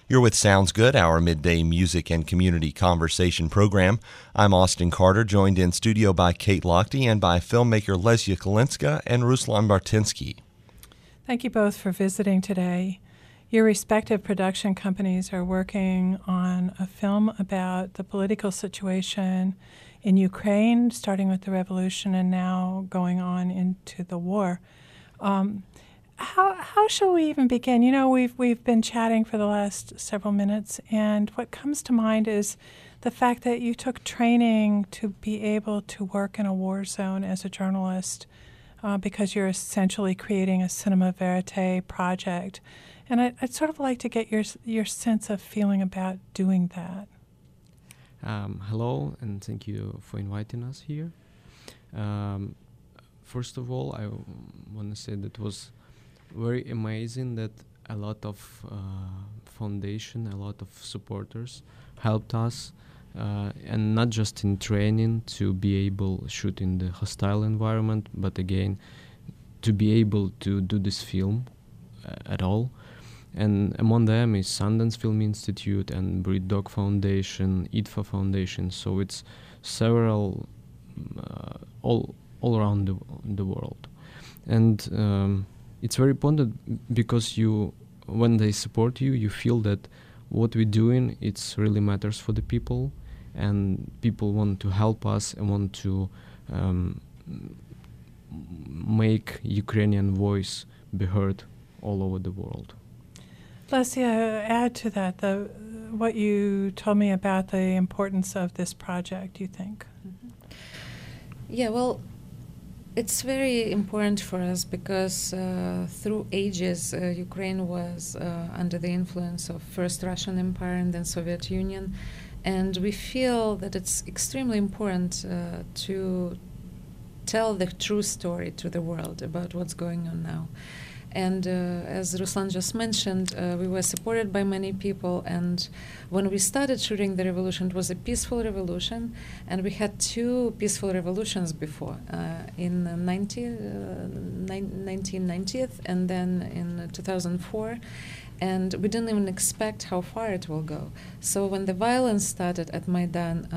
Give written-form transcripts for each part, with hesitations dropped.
You're with Sounds Good, our midday music and community conversation program. I'm Austin Carter, joined in studio by Kate Lochte and by filmmaker Lesya Kolinska and Ruslan Bartinsky. Thank you both for visiting today. Your respective production companies are working on a film about the political situation in Ukraine, starting with the revolution and now going on into the war. How shall we even begin? You know, we've been chatting for the last several minutes, and what comes to mind is the fact that you took training to be able to work in a war zone as a journalist, because you're essentially creating a cinema verite project. And I'd sort of like to get your sense of feeling about doing that. Hello, and thank you for inviting us here. First of all, I want to say that it was very amazing that a lot of foundation, a lot of supporters helped us, and not just in training to be able to shoot in the hostile environment, but again to be able to do this film at all. And among them is Sundance Film Institute and Breed Dog Foundation, IDFA Foundation. So it's several all around the world, and it's very important because when they support you, you feel that what we're doing it really matters for the people, and people want to help us and want to make Ukrainian voice be heard all over the world. Lesya, add to that what you told me about the importance of this project, you think? Mm-hmm. Yeah, well, it's very important for us because through ages, Ukraine was under the influence of first Russian Empire and then Soviet Union, and we feel that it's extremely important to tell the true story to the world about what's going on now. And as Ruslan just mentioned, we were supported by many people, and when we started shooting the revolution, it was a peaceful revolution, and we had two peaceful revolutions before, in 1990 and then in 2004, and we didn't even expect how far it will go. So when the violence started at Maidan,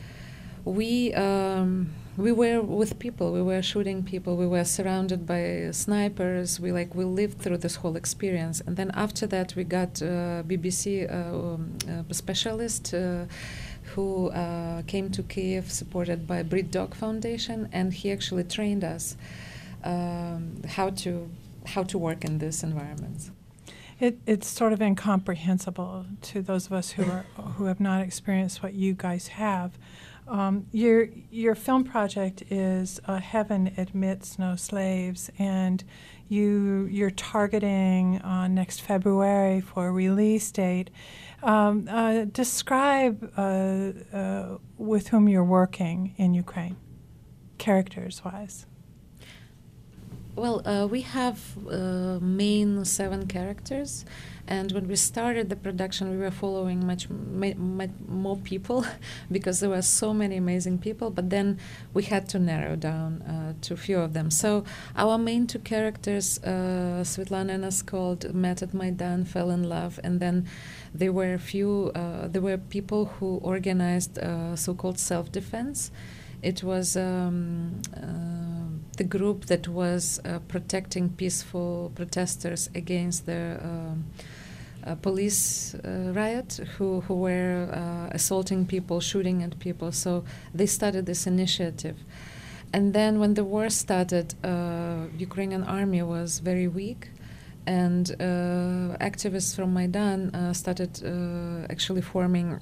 we were with people, we were shooting people, we were surrounded by snipers, we lived through this whole experience. And then after that we got BBC specialist who came to Kyiv, supported by Breed Dog Foundation, and he actually trained us how to work in this environment. It's sort of incomprehensible to those of us who have not experienced what you guys have. Your film project is Heaven Admits No Slaves, and you're targeting next February for a release date. Describe with whom you're working in Ukraine, characters-wise. Well, we have main 7 characters, and when we started the production, we were following much more people because there were so many amazing people, but then we had to narrow down to a few of them. So our main 2 characters, Svetlana and Askold, met at Maidan, fell in love, and then there were people who organized so-called self-defense. It was the group that was protecting peaceful protesters against the police riot, who were assaulting people, shooting at people. So they started this initiative. And then when the war started, Ukrainian army was very weak, and activists from Maidan started actually forming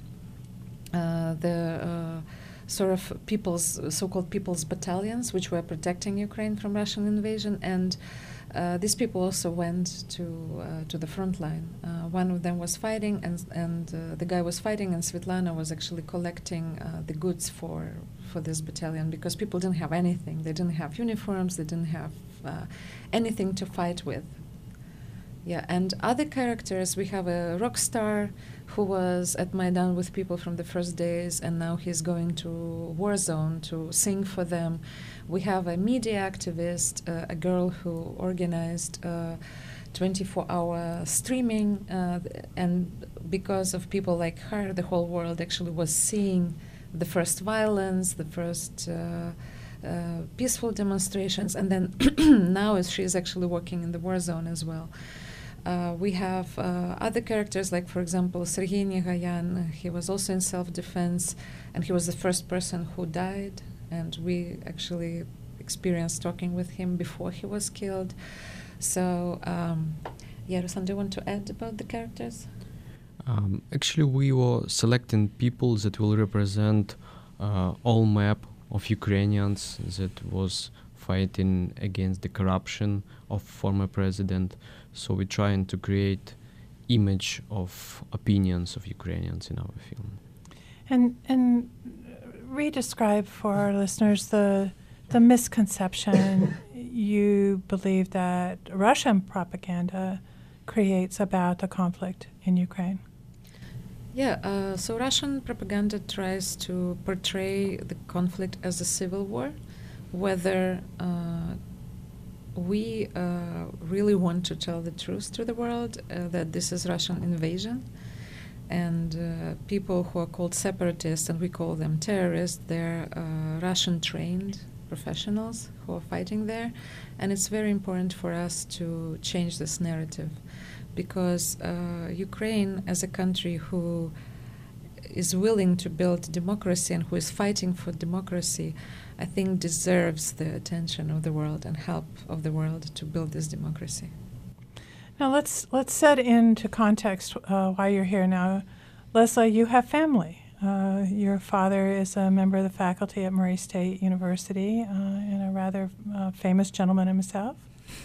the sort of so-called people's battalions, which were protecting Ukraine from Russian invasion, and these people also went to the front line. One of them was fighting, and the guy was fighting, and Svetlana was actually collecting the goods for this battalion, because people didn't have anything. They didn't have uniforms. They didn't have anything to fight with. Yeah, and other characters, we have a rock star who was at Maidan with people from the first days, and now he's going to war zone to sing for them. We have a media activist, a girl who organized 24-hour streaming, and because of people like her, the whole world actually was seeing the first violence, the first peaceful demonstrations, and then now she's actually working in the war zone as well. We have other characters, like, for example, Sergei Negayan. He was also in self-defense, and he was the first person who died, and we actually experienced talking with him before he was killed. So, Ruslan, do you want to add about the characters? Actually, we were selecting people that will represent all map of Ukrainians that was fighting against the corruption of former president. So we're trying to create image of opinions of Ukrainians in our film. And re-describe for our listeners the misconception you believe that Russian propaganda creates about the conflict in Ukraine. Yeah, so Russian propaganda tries to portray the conflict as a civil war, whether we really want to tell the truth to the world, that this is Russian invasion, and people who are called separatists, and we call them terrorists, they're Russian-trained professionals who are fighting there, and it's very important for us to change this narrative, because Ukraine, as a country who is willing to build democracy and who is fighting for democracy, I think deserves the attention of the world and help of the world to build this democracy. Now let's set into context why you're here now. Lesla, you have family. Your father is a member of the faculty at Murray State University and a rather famous gentleman himself.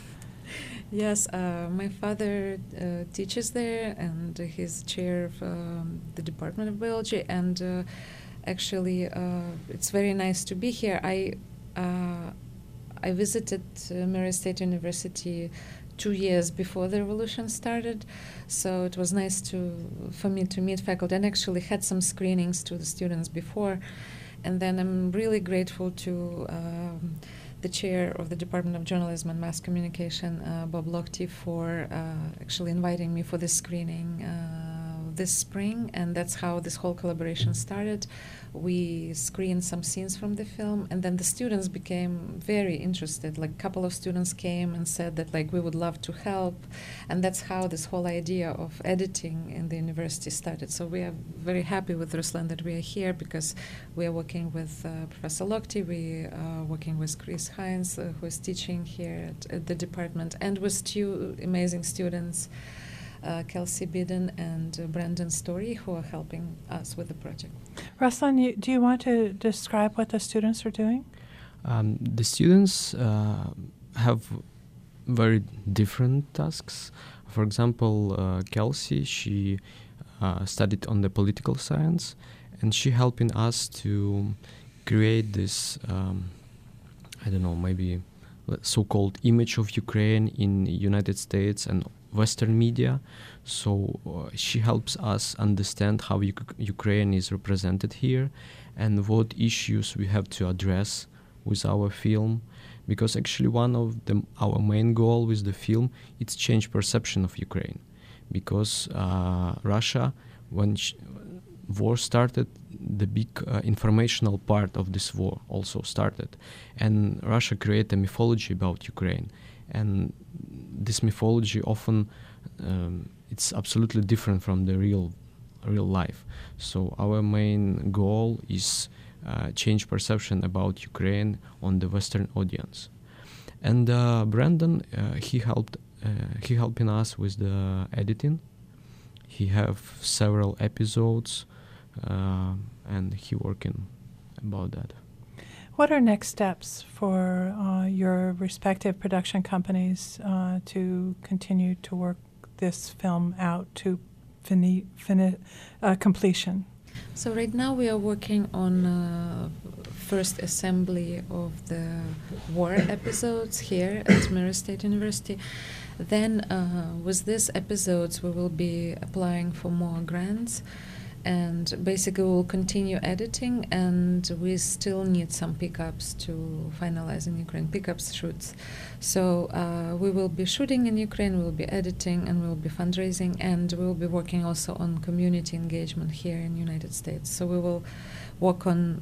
Yes, my father teaches there, and he's chair of the Department of Biology, and actually it's very nice to be here. I visited Murray State University 2 years before the revolution started, so it was nice for me to meet faculty, and actually had some screenings to the students before. And then I'm really grateful to the chair of the Department of Journalism and Mass Communication, Bob Lochte, for actually inviting me for this screening this spring, and that's how this whole collaboration started. We screened some scenes from the film, and then the students became very interested. Like, a couple of students came and said that, like, we would love to help, and that's how this whole idea of editing in the university started. So we are very happy with Ruslan that we are here, because we are working with Professor Lochte, we are working with Chris Hines, who is teaching here at the department, and with two amazing students, Kelsey Bidden and Brandon Story, who are helping us with the project. Ruslan, do you want to describe what the students are doing? The students have very different tasks. For example, Kelsey, she studied on the political science, and she helping us to create this, maybe so-called image of Ukraine in United States and Western media. So she helps us understand how Ukraine is represented here and what issues we have to address with our film. Because actually one of our main goal with the film is change perception of Ukraine. Because Russia, when war started, the big informational part of this war also started. And Russia created a mythology about Ukraine. And this mythology often it's absolutely different from the real life. So our main goal is change perception about Ukraine on the Western audience. And Brandon, he helping us with the editing. He have several episodes, and he working about that. What are next steps for your respective production companies to continue to work this film out to completion? So right now we are working on first assembly of the war episodes here at Murray State University. Then with these episodes we will be applying for more grants, and basically we'll continue editing, and we still need some pickups to finalize in Ukraine, pickups shoots. So we will be shooting in Ukraine, we'll be editing, and we'll be fundraising, and we'll be working also on community engagement here in the United States. So we will work on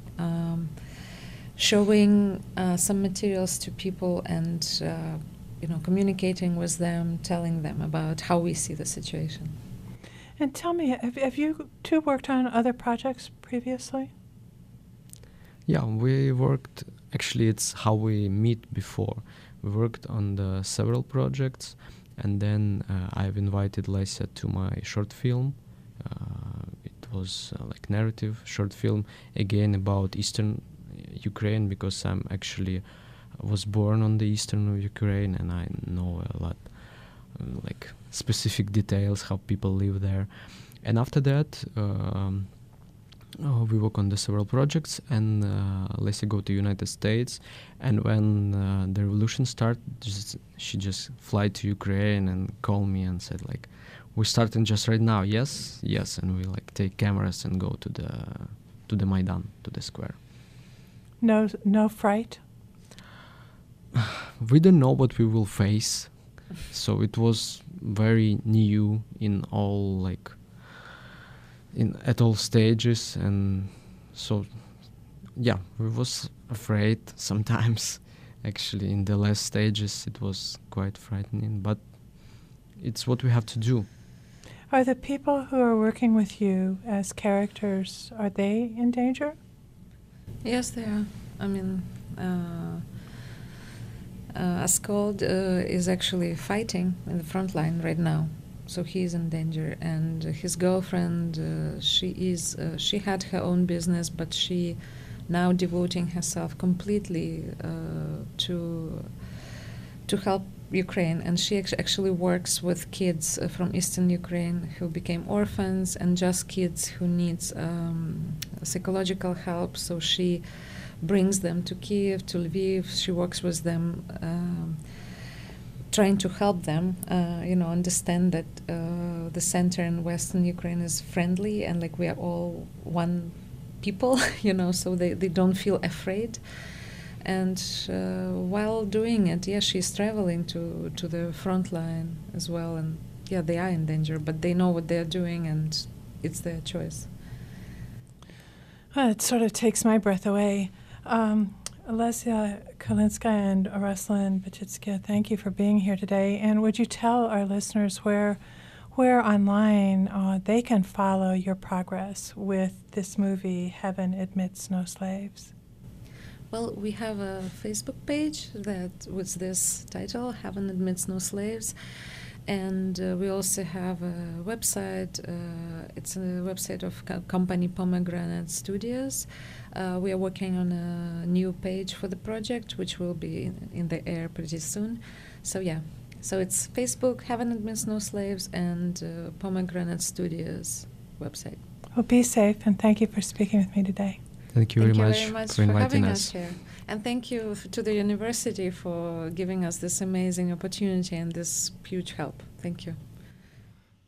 showing some materials to people and communicating with them, telling them about how we see the situation. And tell me, have you two worked on other projects previously? Yeah, we worked, actually it's how we meet before. We worked on the several projects, and then I've invited Lesia to my short film. It was like narrative short film, again about Eastern Ukraine, because I'm actually was born on the eastern of Ukraine, and I know a lot like specific details how people live there. And after that we work on the several projects, and Lesia go to United States, and when the revolution started, she just fly to Ukraine and call me and said like, we're starting just right now, yes, and we like take cameras and go to the Maidan, to the square. No fright? We don't know what we will face, so it was very new at all stages, and so yeah, we was afraid sometimes. Actually, in the last stages, it was quite frightening, but it's what we have to do. Are the people who are working with you as characters, are they in danger? Yes, they are. I mean, Askold is actually fighting in the front line right now, so he is in danger. And his girlfriend, she had her own business, but she now devoting herself completely to help Ukraine, and she actually works with kids from Eastern Ukraine who became orphans, and just kids who needs psychological help. So she brings them to Kiev, to Lviv. She works with them, trying to help them, understand that the center in Western Ukraine is friendly, and like we are all one people, so they don't feel afraid. And while doing it, she's traveling to the front line as well, and they are in danger, but they know what they're doing, and it's their choice. Well, it sort of takes my breath away. Lesia Kalinska and Ruslan Bachitska, thank you for being here today. And would you tell our listeners where online they can follow your progress with this movie, Heaven Admits No Slaves? Well, we have a Facebook page that with this title, Heaven Admits No Slaves, and we also have a website. It's a website of company Pomegranate Studios. We are working on a new page for the project, which will be in the air pretty soon. So it's Facebook, Heaven Admits No Slaves, and Pomegranate Studios website. Well, be safe, and thank you for speaking with me today. Thank you very much for inviting having us here. And thank you to the university for giving us this amazing opportunity and this huge help. Thank you.